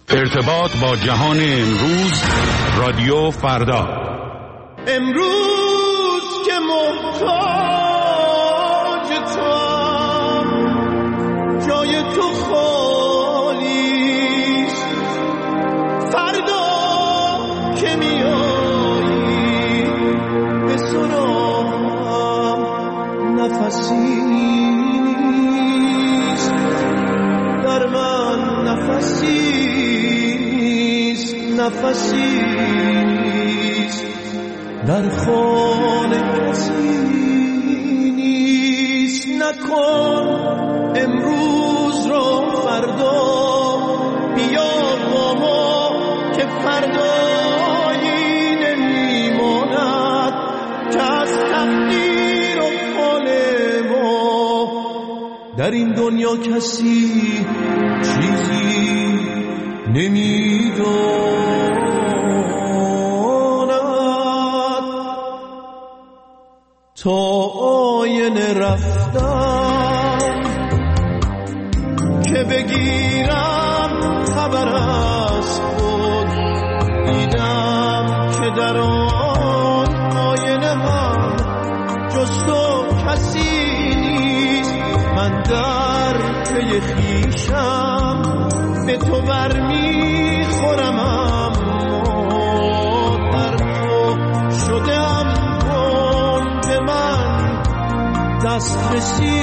ارتباط با جهان امروز، رادیو فردا. امروز که محتاج توام، جای تو خالیست. فردا که میایی به سراغم، نفسی نیست در من، نفسی نیست در خانه، کسی نیست. نکن امروز را فردا، بیا با ما که فردایی نمیماند که از تقدیر و حال ما. در این دنیا کسی چیزی نمیداند. تا آینه رفتم که بگیرم خبر از خود، دیدم که در آن آینه هم جز تو کسی نیست. من در پی خویشم به تو برمیخورم، اما در تو شدم، کن به من دسترسی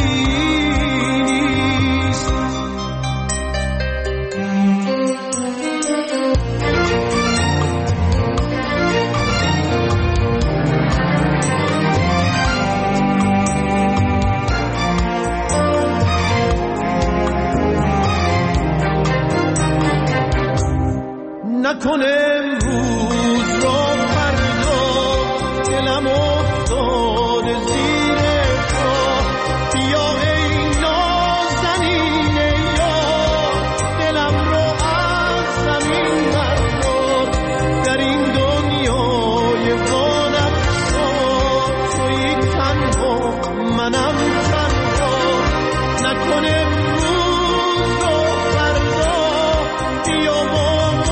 نیست. نکن امروز را فردا، دلم افتاد زیر پا. بیا ای نازنین یار، دلم رو از زمین بردار. در این دنیای وانفسا تویی تنها، منم تنها. نکن امروز را فردا، بیا با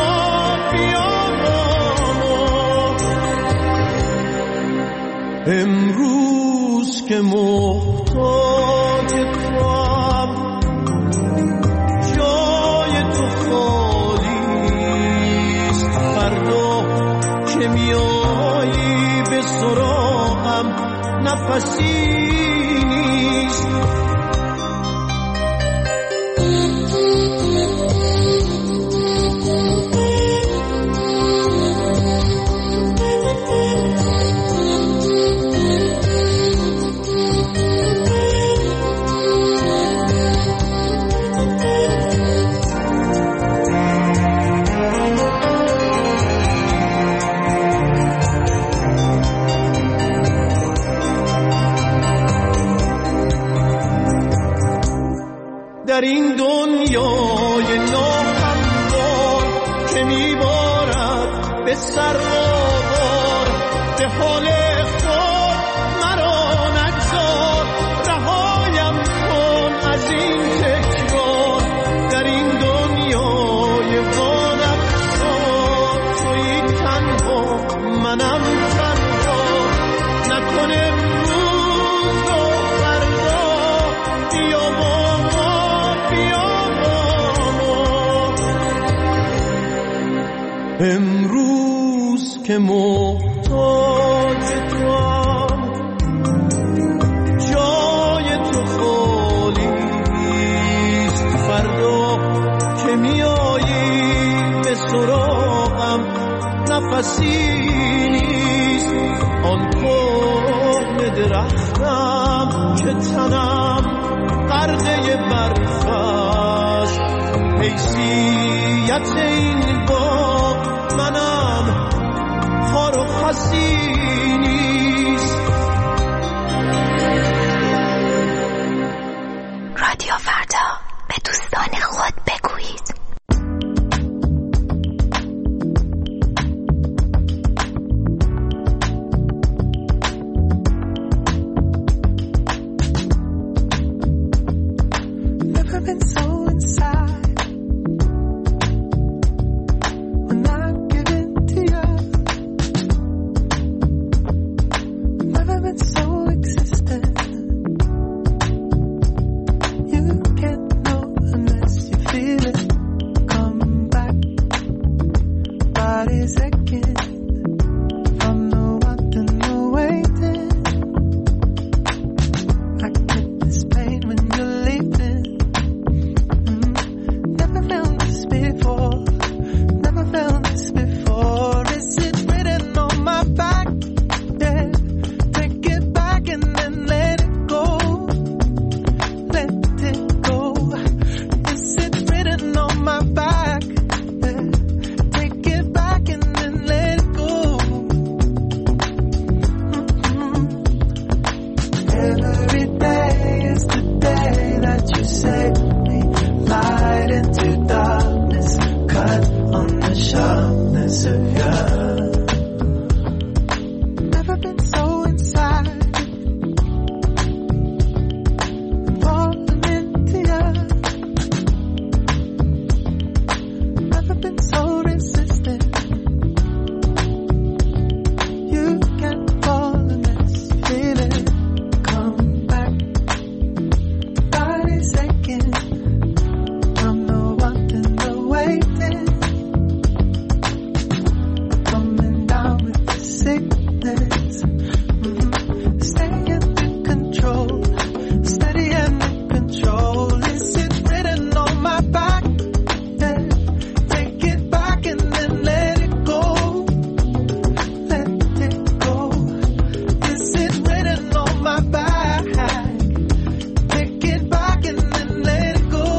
امروز که محتاج توام، جای تو خالیست. فردا که میایی به سراغم، نفسی نیست. در این دنیای ناهموار که میبارد به سر آوار، به حال خود مرا نگذار. رهایم کن از این تکرار، در این دنیای وانفسا تویی تنها، منم تنها. نکن امروز را فردا، بیا با امروز که محتاج توام، جای تو خالیست. فردا که میایی به سراغم، نفسی نیست. آن کهنه درختم که تنم غرقه برفش، حیثیت این باغ منم خار و خسی نیست. رادیو فردا، به دوستان خود بگویید. Never been so inside. this before. Never felt this before. Is it written on my back? Yeah. Take it back and then let it go. Let it go. Is it written on my back? Yeah. Take it back and then let it go. Every day is the day that you saved me. Light into darkness, cut on the sharpness of your. Never been so inside, falling into you. Never been so resistant. You can't fall unless you feel it. Come back, body's aching. I'm the one in the waiting. Coming down with the sickness. Stay under control. Steady under control. Is it written on my back? Yeah. Take it back and then let it go. Let it go. Is it written on my back? Take it back and then let it go.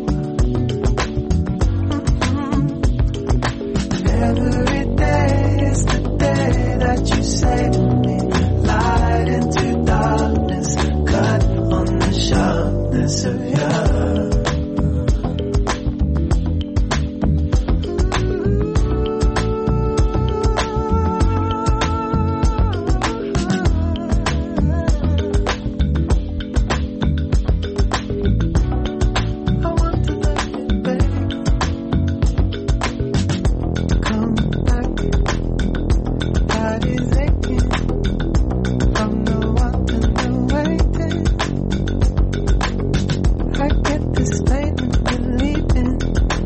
Every day is the day that you saved me. Light into darkness, cut on the sharpness of your. I want to love you, baby. Come back, body's aching. I'm the one in the waiting. I get this pain and believing.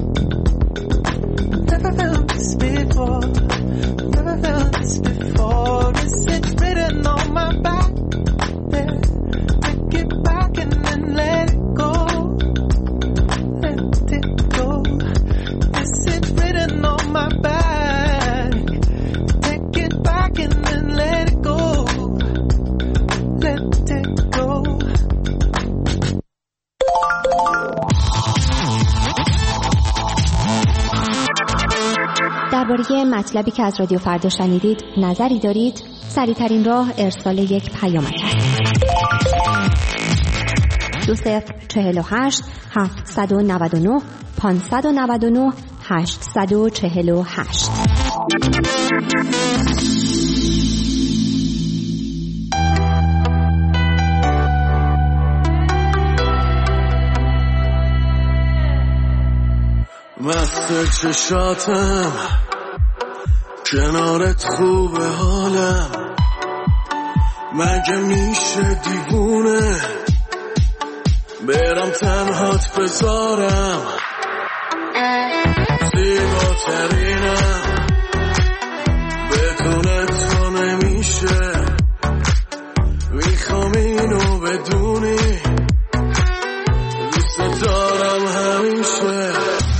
Never felt this before. Never felt this before. Is it written on my back? Yeah. Take it back and then let it go. Let it go. Is it written on my back? Take it back and then let it go. Let it go. درباره مطلبی که از رادیو فردا شنیدید نظری دارید؟ سریع‌ترین راه ارسال یک پیامک است. 2048 799 599 848. مست چشاتم کنارت خوبه حالم، مگه میشه دیوونه برم تنهات بذارم، زیباترینم بدون تو نمیشه، میخوام اینو بدونی دوست دارم همیشه.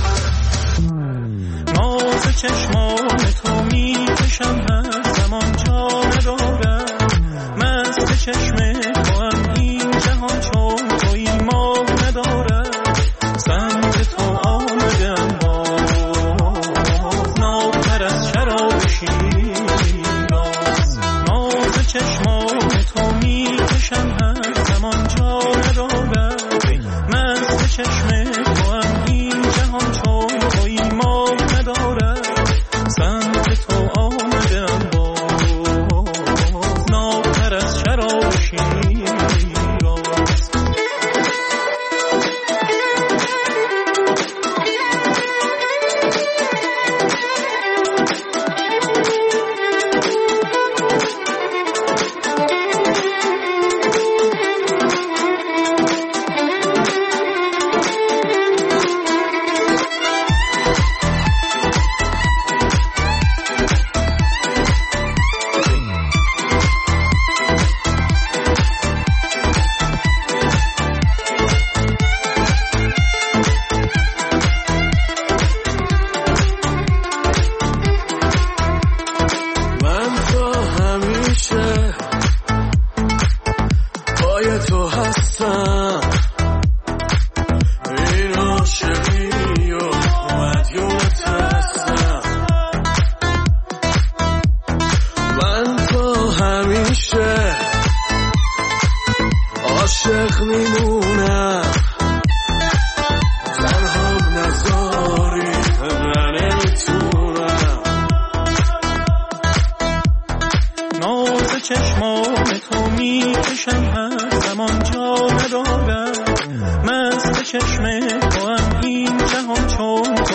ناز چشمان تو میکشم هر زمان جا ندارم، مست چشم تو هم این جهان چون توی ما ندارم، سمت تو آمدم باز نابتر از شراب شیراز. ناز چشمان تو میکشم هر زمان جا ندارم، مست چشم تو هم این جهان چون توی ما ندارم،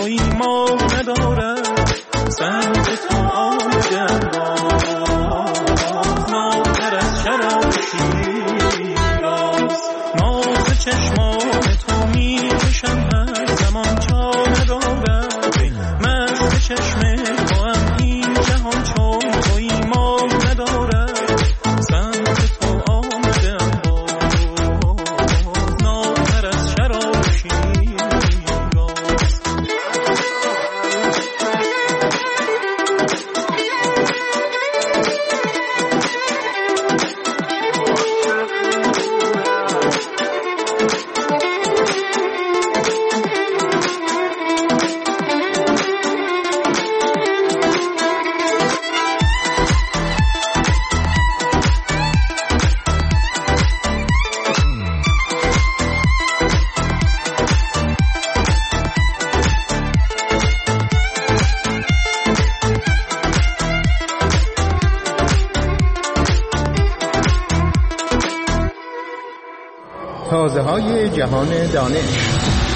توی ما ندارد سمت تو آمدم ناتر از شراب شیراز ناز چشمان تو می کشم هر زمان چا ندارد من به چشم تو هم این جهان چون توی ما ندارد سمت تو آمدم ناتر از شراب شیراز تازه‌های جهان دانش.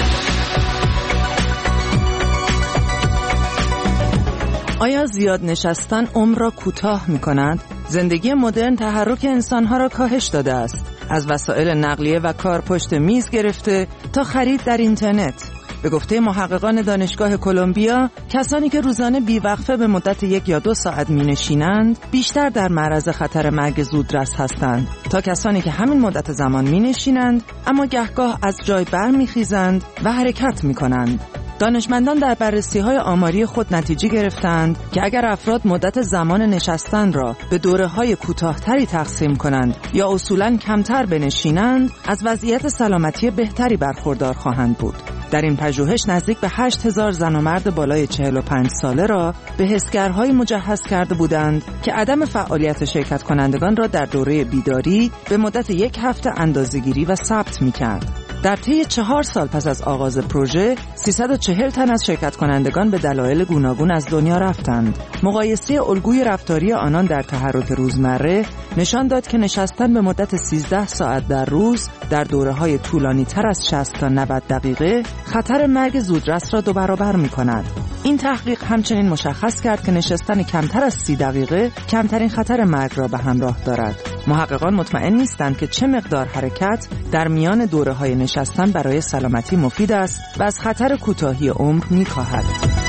آیا زیاد نشستن عمر را کوتاه می‌کند؟ زندگی مدرن تحرک انسان‌ها را کاهش داده است. از وسایل نقلیه و کار پشت میز گرفته تا خرید در اینترنت. به گفته محققان دانشگاه کلمبیا، کسانی که روزانه بیوقفه به مدت 1 یا 2 ساعت می‌نشینند، بیشتر در معرض خطر مرگ زودرس هستند تا کسانی که همین مدت زمان می‌نشینند اما گهگاه از جای برمیخیزند و حرکت می‌کنند. دانشمندان در بررسی‌های آماری خود نتیجه گرفتند که اگر افراد مدت زمان نشستن را به دوره‌های کوتاه‌تری تقسیم کنند یا اصولاً کمتر بنشینند، از وضعیت سلامتی بهتری برخوردار خواهند بود. در این پژوهش نزدیک به 8000 زن و مرد بالای 45 ساله را به حسگرهای مجهز کرده بودند که عدم فعالیت شرکت کنندگان را در دوره بیداری به مدت 1 هفته اندازه‌گیری و ثبت می‌کرد. در طی 4 سال پس از آغاز پروژه 340 تن از شرکت کنندگان به دلایل گوناگون از دنیا رفتند. مقایسه الگوی رفتاری آنان در تحرک روزمره نشان داد که نشستن به مدت 13 ساعت در روز در دوره‌های طولانی تر از 60 تا 90 دقیقه خطر مرگ زودرس را 2 برابر می‌کند. این تحقیق همچنین مشخص کرد که نشستن کمتر از 30 دقیقه کمترین خطر مرگ را به همراه دارد. محققان مطمئن نیستند که چه مقدار حرکت در میان دوره‌های نشستن برای سلامتی مفید است و از خطر کوتاهی عمر می‌کاهد.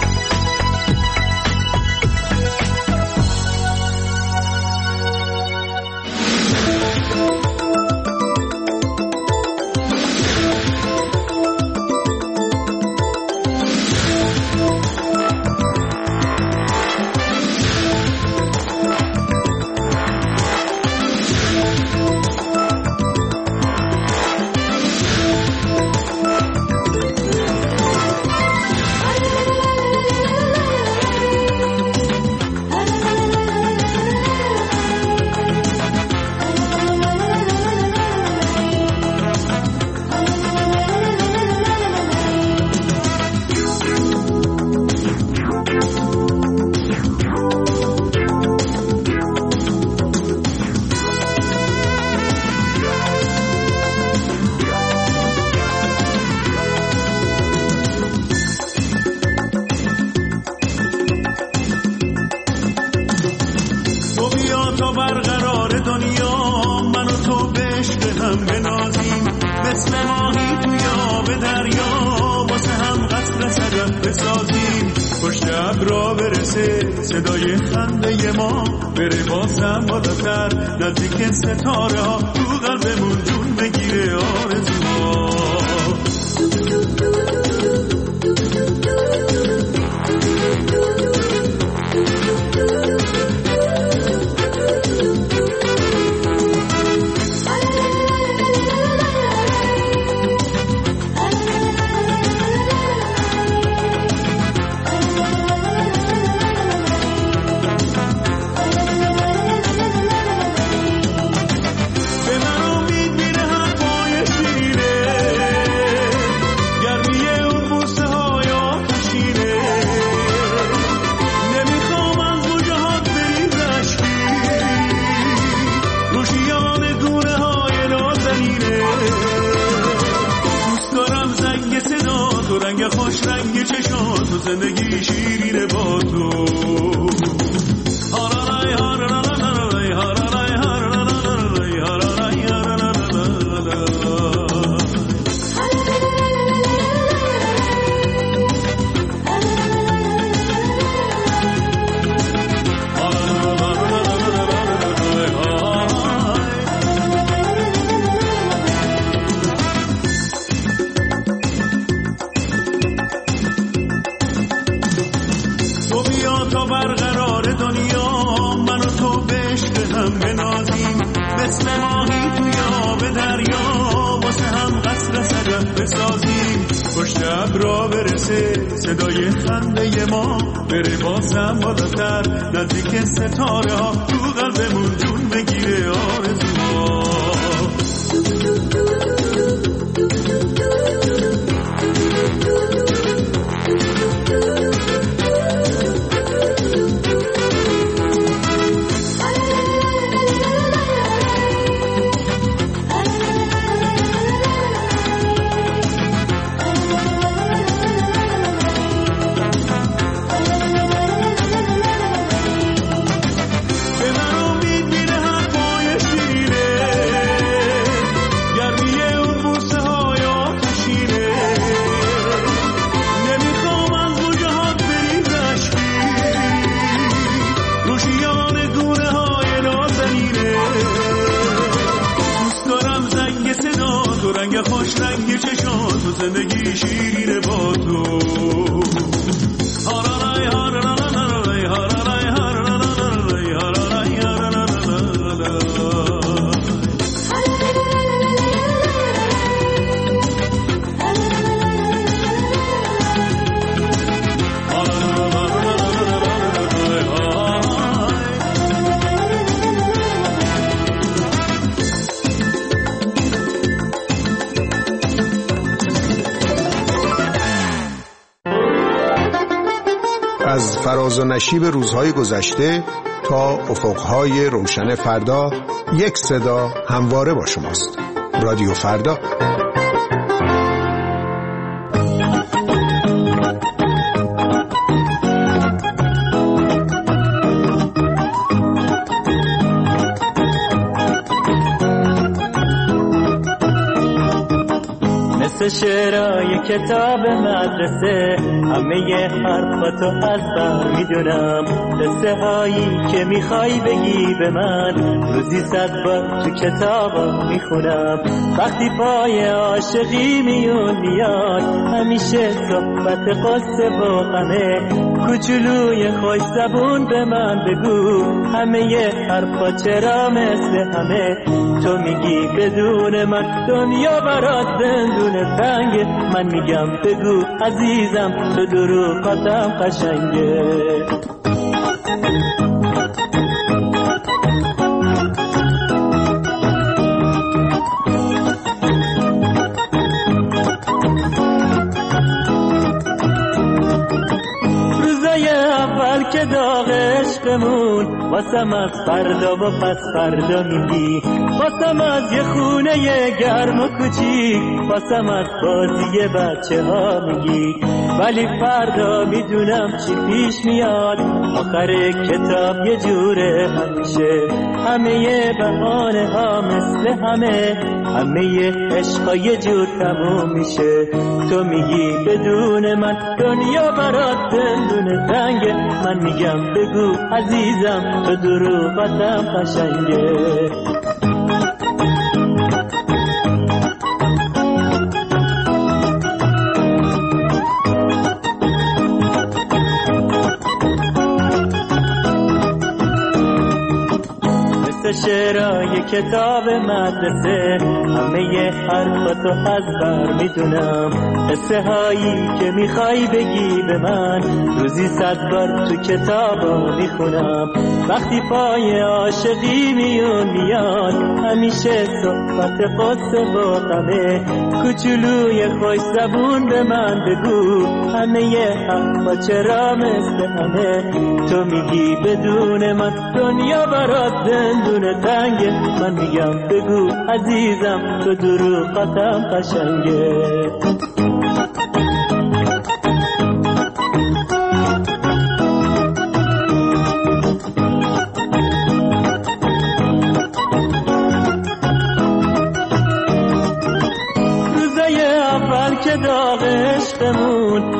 صدای خنده ما بره بازم بالاتر نزدیک ستاره ها تو قلبمون جون بگیره آرزوها. رنگ چشات و زندگی شیرینه با تو. را برسه صدای خنده ما بره بازم بالاتر نزدیک ستاره ها تو قلبمون جون بگیره آرزوها. زندگی شیرینه با تو. از فراز و نشیب روزهای گذشته تا افقهای روشن فردا، یک صدا همواره با شماست. رادیو فردا. شعرهای کتاب مدرسه همه حرفاتو از بر میدونم، قصه هایی که میخوای بگی به من روزی 100 بار تو کتابا میخونم. وقتی پای عاشقی میاد همیشه صحبت قصه و غمه، کوچولوی خوش زبون به من بگو همه حرفا چرا مثل همه. تو میگی بدون من دنیا برات زندون تنگه، من میگم بگو عزیزم تو دروغاتم قشنگه. روزای اول که داغ عشقمون واسم از فردا و پس فردا میگی، واسم از یه خونه گرم و کوچیک، واسم از بازی بچه ها میگی. ولی فردا میدونم چی پیش میاد، آخر کتاب یه جوره همیشه، همه بهانه ها مثل همه عشقا یه جور تموم میشه. تو میگی بدون من دنیا برات زندون تنگه، من میگم بگو عزیزم تو دروغاتم قشنگه. شعرهای کتاب مدرسه همه حرفاتو از بر میدونم، قصه هایی که میخوای بگی به من روزی 100 بار تو کتابا میخونم. وقتی پای عاشقی میاد همیشه صحبت قصه و غمه، کوچولوی خوش زبون به من بگو همه حرفا چرا مثل همه. تو میگی بدون من دنیا برات زندون تنگه، من میگم بگو عزیزم تو دروغاتم قشنگه.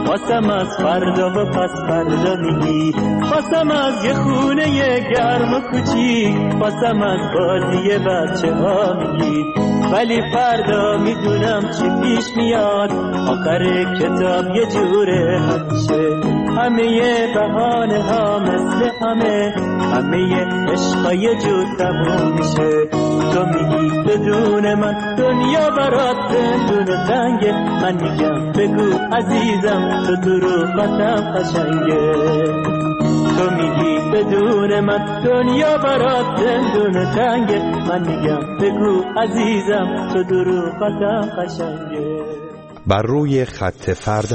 خواستم از فردا و پس فردا میگی، خواستم از یه خونه گرم و کوچیک، خواستم از بازی بچه ها میگی، ولی فردا میدونم چی پیش میاد، آخر کتاب یه جوره همیشه، همه بهانه ها مثل همه عشقا یه جور تموم میشه. تو میگی بدون من دنیا برات زندون تنگه، من میگم بگو عزیزم تو دروغاتم قشنگه. تو میگی بدون من دنیا برات زندون تنگه، من میگم بگو عزیزم تو دروغاتم قشنگه. بر روی خط فردا.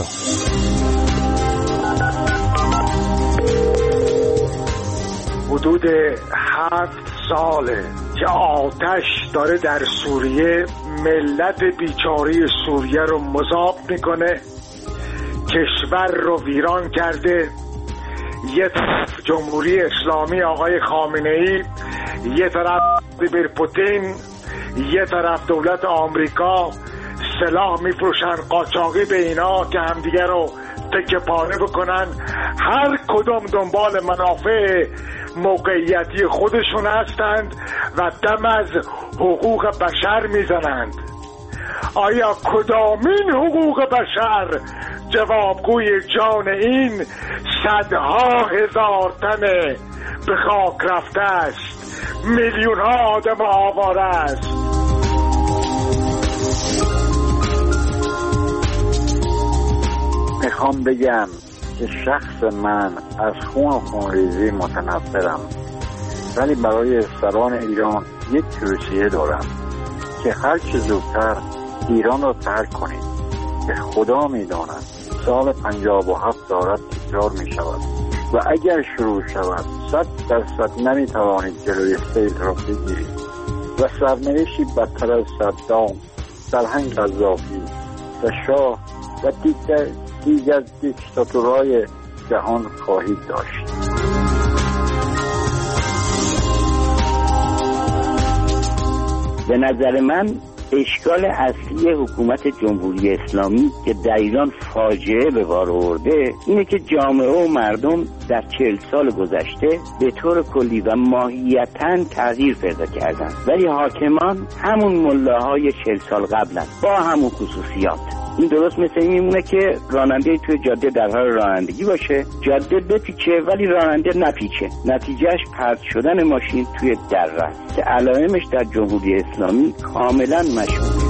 حدود 7 ساله که آتش داره در سوریه ملت بیچاره سوریه رو مذاب میکنه، کشور رو ویران کرده. یه طرف جمهوری اسلامی آقای خامنه‌ای، یه طرف ولادیمیر پوتین، یه طرف دولت آمریکا سلاح میفروشن قاچاقی به اینا که همدیگه رو تکه پاره بکنن. هر کدوم دنبال منافع موقعیتی خودشون هستند و دم از حقوق بشر میزنند. آیا کدامین حقوق بشر جوابگوی جان این صدها هزار تن به خاک رفته است، میلیون ها آدم آواره است؟ میخوام بگم که شخص من از خون و خونریزی متنفرم، ولی برای سران ایران یک توصیه دارم که هر چه زودتر ایران را ترک کنید، که خدا میداند سال 57 دارد تکرار می شود و اگر شروع شود 100% نمی توانید جلوی سیل را بگیرید و سرنوشتی بدتر از صدام، سرهنگ قذافی و شاه و دیگر دیکتاتورهای جهان خواهید داشت. به نظر من اشکال اصلی حکومت جمهوری اسلامی که در ایران فاجعه به بار آورده اینه که جامعه و مردم در 40 سال گذشته به طور کلی و ماهیتاً تغییر پیدا کردن، ولی حاکمان همون ملاهای 40 سال قبلن با همون خصوصیات. این درست مثل این میمونه که راننده توی جاده در حال رانندگی باشه، جاده بپیچه ولی راننده نپیچه، نتیجهش پرت شدن ماشین توی دره است که علائمش در جمهوری اسلامی کاملا مشهوده.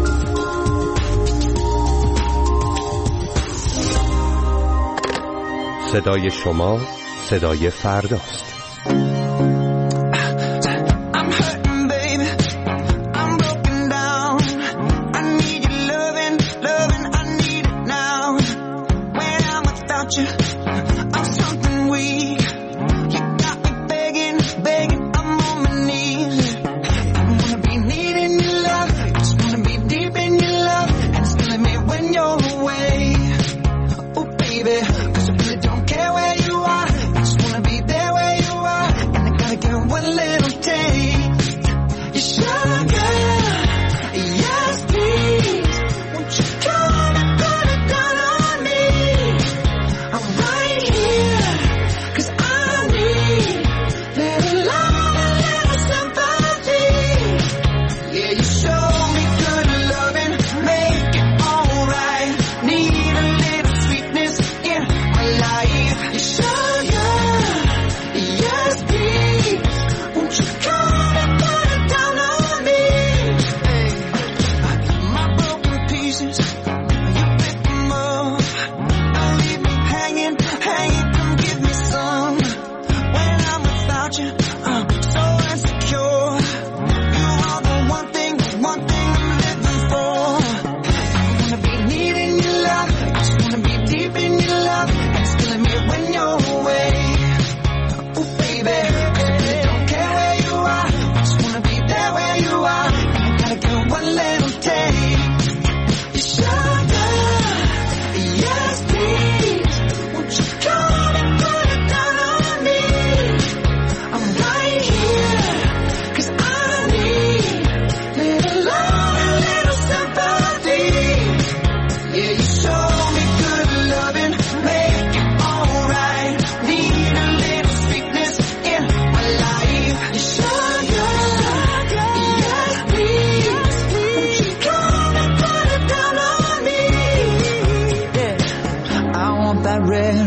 صدای شما صدای فرداست. Cause I really don't care where you are, I just wanna be there where you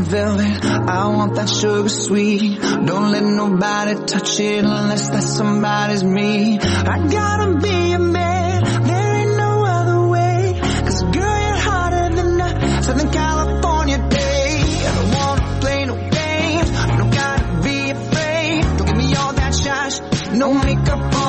velvet. I want that sugar sweet. Don't let nobody touch it unless that somebody's me. I gotta be a man, there ain't no other way. 'Cause girl, you're hotter than a Southern California day. I don't wanna play no games, you don't gotta be afraid. Don't give me all that shush, no makeup on.